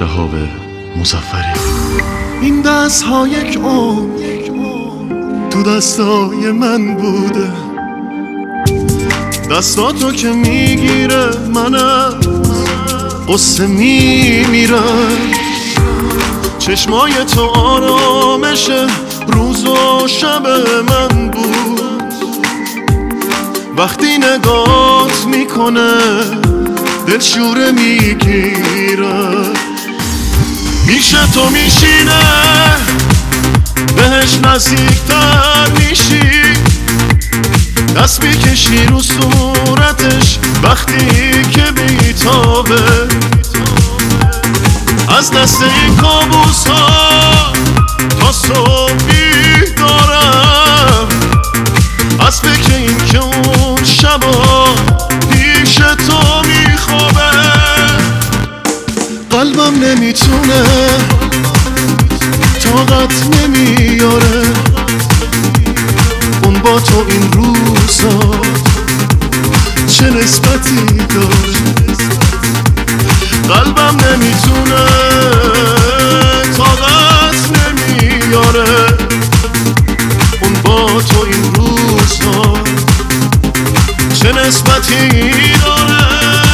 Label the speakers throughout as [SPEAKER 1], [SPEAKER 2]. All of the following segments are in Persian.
[SPEAKER 1] شهاب مظفری.
[SPEAKER 2] این دست ها یک عمر تو دستای من بوده، دستاتو که میگیره من از قصه میمیرم. چشمای تو آرامش روز و شب من بود، وقتی نگات میکنه دل شوره میگیره. پیش تو میشینه بهش نزدیکتر میشی، دست میکشی رو صورتش وقتی که بیتابه. از دست این کابوس ها تا صبح بیدارم، از فکر این که اون شبا پیش تو میخوابه. قلبم نمیتونه طاقت نمیاره اون با تو این روزا چه نسبتی داره. قلبم نمیتونه طاقت نمیاره اون با تو این روزا چه نسبتی داره.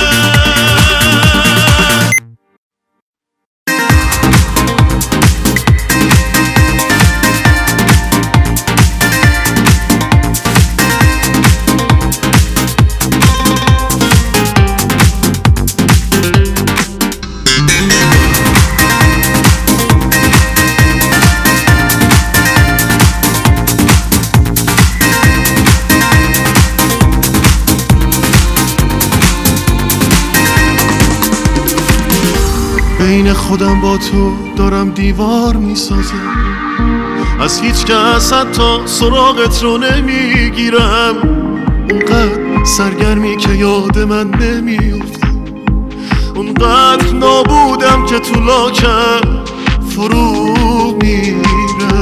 [SPEAKER 2] بین خودم با تو دارم دیوار میسازم، از هیچ کس حتی سراغت رو نمیگیرم. اونقدر سرگرمی که یاد من نمیفته، اونقدر نابودم که تو لاکم فرو میره.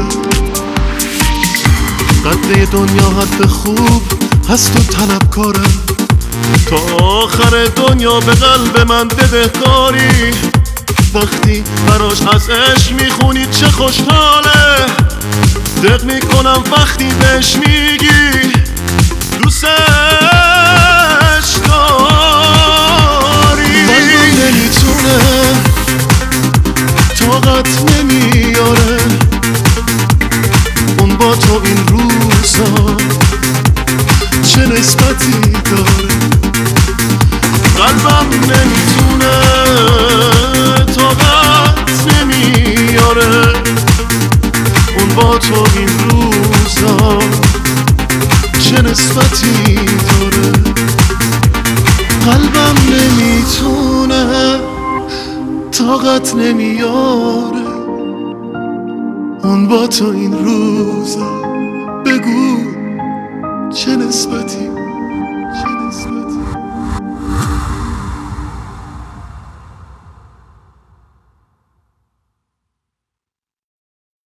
[SPEAKER 2] قدر دنیا حد خوب هست و طلبکارم، تا آخر دنیا به قلب من بدهکاری. وقتی براش از عشق میخونی چه خوشحاله، دق میکنم وقتی بهش میگی دوستش داری. قلبم نمیتونه طاقت نمیاره اون با تو این روزا چه نسبتی داره. قلبم نمیتونه طاقت نمیاره اون با تو این روزا چه نسبتی داره. قلبم نمیتونه طاقت نمیاره اون با تو این روزا بگو چه نسبتی